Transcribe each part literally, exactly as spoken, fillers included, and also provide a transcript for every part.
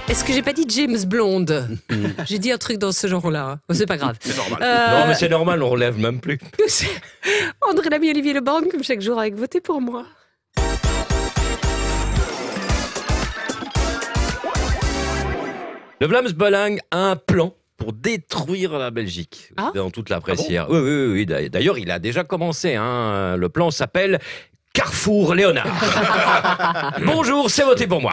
Est-ce que j'ai pas dit James Blonde? J'ai dit un truc dans ce genre-là. Oh, c'est pas grave. C'est normal. Euh, Non, mais c'est normal, on relève même plus. André Lamy, Olivier Leborgne, comme chaque jour, avec Votez pour moi. Le Vlaams Belang a un plan pour détruire la Belgique. Ah Dans toute la presse Ah bon hier. Oui, oui, oui, oui. D'ailleurs, il a déjà commencé. Hein. Le plan s'appelle Carrefour Léonard. Bonjour, c'est Votez pour moi.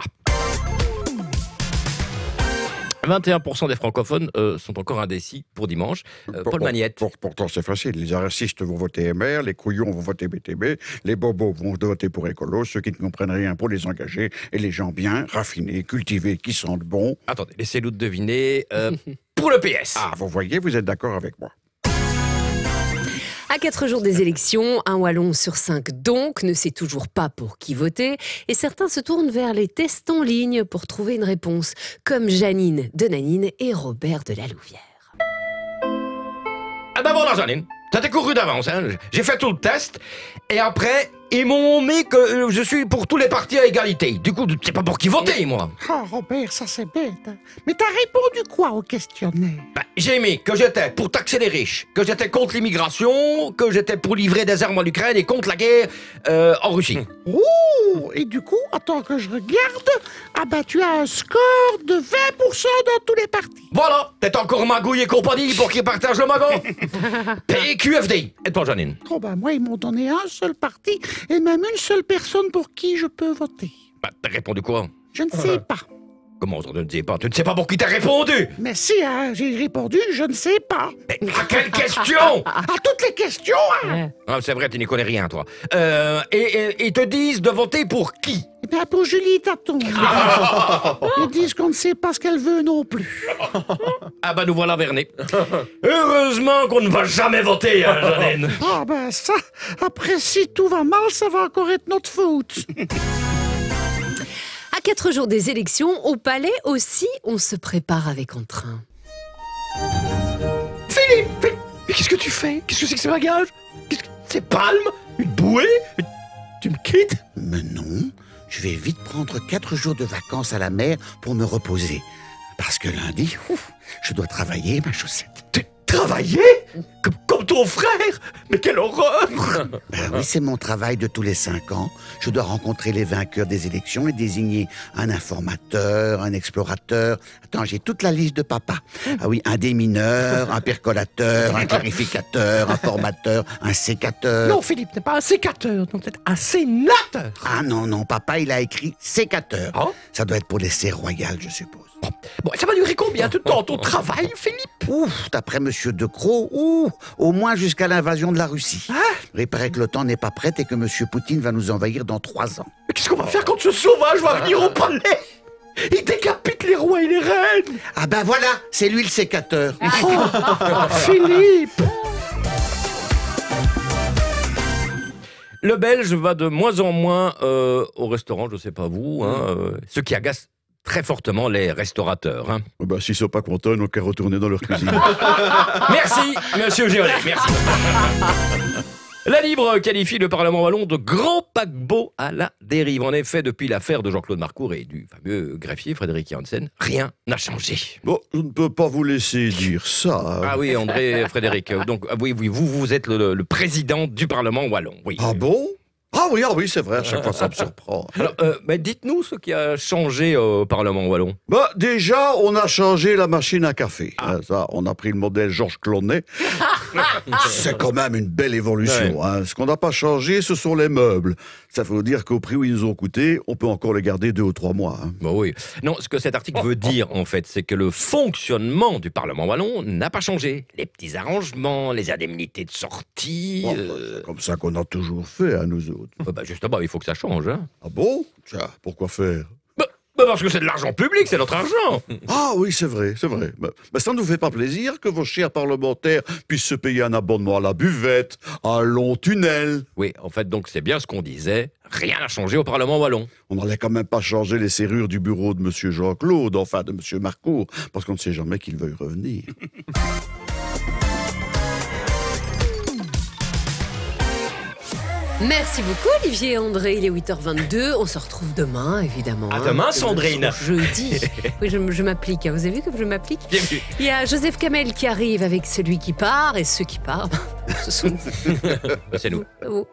vingt et un pour cent des francophones euh, sont encore indécis pour dimanche. Euh, Pour- Paul pour- Magnette. pour- Pourtant, c'est facile. Les racistes vont voter M R, les couillons vont voter B T B, les bobos vont voter pour écolo, ceux qui ne comprennent rien pour les engager, et les gens bien, raffinés, cultivés, qui sentent bon. Attendez, laissez-nous deviner. euh, pour le P S. Ah, vous voyez, vous êtes d'accord avec moi. À quatre jours des élections, un Wallon sur cinq donc ne sait toujours pas pour qui voter et certains se tournent vers les tests en ligne pour trouver une réponse, comme Janine de Nanine et Robert de la Louvière. Ah ben voilà, Janine. T'as couru d'avance. Hein. J'ai fait tout le test. Et après, ils m'ont mis que euh, je suis pour tous les partis à égalité. Du coup, je sais pas pour qui voter, moi. Ah, Robert, ça c'est bête. hein. Mais t'as répondu quoi au questionnaire? Ben, j'ai mis que j'étais pour taxer les riches, que j'étais contre l'immigration, que j'étais pour livrer des armes à l'Ukraine et contre la guerre euh, en Russie. Ouh! Et du coup, attends que je regarde. Ah bah tu as un score de vingt pour cent dans tous les partis. Voilà, t'es encore Magouille et compagnie pour qu'ils partagent le magot. P Q F D. Et toi, Janine? Oh bah moi, ils m'ont donné un seul parti et même une seule personne pour qui je peux voter. Ben, t'as répondu quoi? Je ne sais pas. Comment ça, tu ne sais pas? Tu ne sais pas pour qui t'as répondu? Mais si, hein, j'ai répondu, je ne sais pas. Mais à quelle question? À toutes les questions, hein. Ah, c'est vrai, tu n'y connais rien, toi. Euh, et, et- ils te disent de voter pour qui? Eh bien, pour Julie Taton. Ils disent qu'on ne sait pas ce qu'elle veut non plus. Ah bah nous voilà Vernet. Heureusement qu'on ne va jamais voter, hein, Janine. Ah ben ça, après si tout va mal, ça va encore être notre faute. À quatre jours des élections, au Palais aussi, on se prépare avec entrain. Philippe, Philippe, mais qu'est-ce que tu fais? Qu'est-ce que c'est que ce bagage? Qu'est-ce que c'est palme? Une bouée? Tu me quittes? Mais non, je vais vite prendre quatre jours de vacances à la mer pour me reposer. Parce que lundi, ouf, je dois travailler ma chaussette. Tu travailler? Comme, comme ton frère? Mais quelle horreur! Ben oui, c'est mon travail de tous les cinq ans. Je dois rencontrer les vainqueurs des élections et désigner un informateur, un explorateur. Attends, j'ai toute la liste de papa. Ah oui, un démineur, un percolateur, un clarificateur, un formateur, un sécateur. Non, Philippe n'est pas un sécateur, non, c'est un sénateur. Ah non, non, papa, il a écrit sécateur. Ah. Ça doit être pour les serres royales, je suppose. Bon, ça va durer combien de temps ton travail, Philippe? Ouf, d'après Monsieur De Croo, ouh, au moins jusqu'à l'invasion de la Russie. Hein? Il paraît que l'OTAN n'est pas prête et que Monsieur Poutine va nous envahir dans trois ans. Mais qu'est-ce qu'on va faire quand ce sauvage va venir au palais? Il décapite les rois et les reines! Ah ben voilà, c'est lui le sécateur. Philippe! Le Belge va de moins en moins euh, au restaurant, je sais pas vous, hein, euh, ce qui agace très fortement les restaurateurs. Hein. Ah bah, s'ils sont pas contents, ils n'ont qu'à retourner dans leur cuisine. Merci, monsieur Géolet, merci. La Libre qualifie le Parlement wallon de grand paquebot à la dérive. En effet, depuis l'affaire de Jean-Claude Marcourt et du fameux greffier Frédéric Janssen, rien n'a changé. Bon, je ne peux pas vous laisser dire ça. Ah oui, André Frédéric. Donc, ah oui, oui, vous, vous êtes le, le président du Parlement wallon. Oui. Ah bon? Ah oui, ah oui, c'est vrai, à chaque fois ça me surprend. Alors, euh, mais dites-nous ce qui a changé au Parlement wallon. Bah, déjà, on a changé la machine à café. Hein, ça, on a pris le modèle Georges Clooney. C'est quand même une belle évolution. Hein. Ce qu'on n'a pas changé, ce sont les meubles. Ça veut dire qu'au prix où ils nous ont coûté, on peut encore les garder deux ou trois mois. Hein. Bah oui. Non, ce que cet article veut dire, en fait, c'est que le fonctionnement du Parlement wallon n'a pas changé. Les petits arrangements, les indemnités de sortie... Bon, euh, C'est comme ça qu'on a toujours fait, à nous autres. euh, bah justement, il faut que ça change. Hein. Ah bon? Tiens, pourquoi faire? Bah, bah parce que c'est de l'argent public, c'est notre argent. Ah oui, c'est vrai, c'est vrai. Mais, mais ça ne nous fait pas plaisir que vos chers parlementaires puissent se payer un abonnement à la buvette, un long tunnel. Oui, en fait, donc c'est bien ce qu'on disait. Rien n'a changé au Parlement wallon. On n'allait quand même pas changer les serrures du bureau de Monsieur Jean-Claude, enfin de Monsieur Marcourt, parce qu'on ne sait jamais qu'il veuille revenir. Merci beaucoup Olivier et André, il est huit heures vingt-deux, on se retrouve demain évidemment. À hein. demain, Demain, Sandrine. Jeudi. Oui, je, je m'applique, hein. Vous avez vu comme je m'applique? Bien vu. Il y a Joseph Kamel qui arrive avec celui qui part, et ceux qui partent, ce sont vous. C'est nous. Vous.